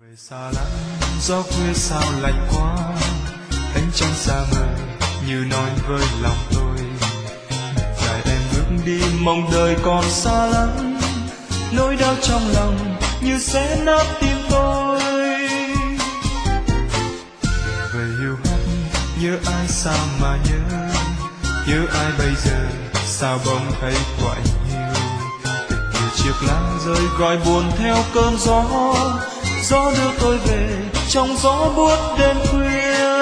Xa lắm gió khuya sao lạnh quá, ánh trăng xa mờ như nói với lòng tôi. Dài em bước đi mong đời còn xa lắm, nỗi đau trong lòng như xé nát tim tôi. Về hiu hắt nhớ ai sao mà nhớ ai bây giờ sao bỗng thấy quạnh hiu. Tình như chiếc lá rơi gọi buồn theo cơn gió, gió đưa tôi về trong gió buốt đêm khuya.